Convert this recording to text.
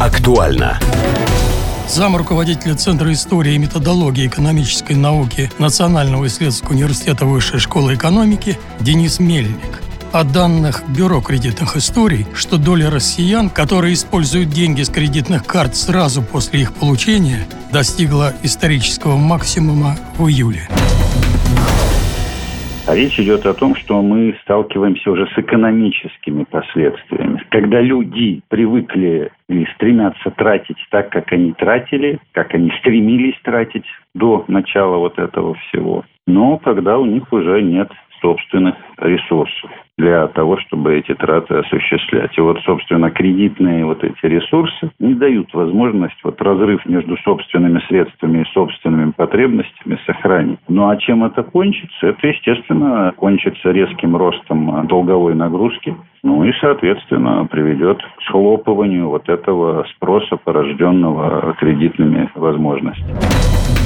Актуально. Зам руководителя Центра истории и методологии экономической науки Национального исследовательского университета Высшей школы экономики Денис Мельник. О данных Бюро кредитных историй, что доля россиян, которые используют деньги с кредитных карт сразу после их получения, достигла исторического максимума в июле. Речь идет о том, что мы сталкиваемся уже с экономическими последствиями. Когда люди привыкли и стремятся тратить так, как они тратили, как они стремились тратить до начала вот этого всего, но когда у них уже нет собственных ресурсов для того, чтобы эти траты осуществлять. И вот, собственно, кредитные вот эти ресурсы не дают возможность разрыв между собственными средствами и собственными потребностями сохранить. Ну а чем это кончится? Это, естественно, кончится резким ростом долговой нагрузки, и, соответственно, приведет к схлопыванию вот этого спроса, порожденного кредитными возможностями.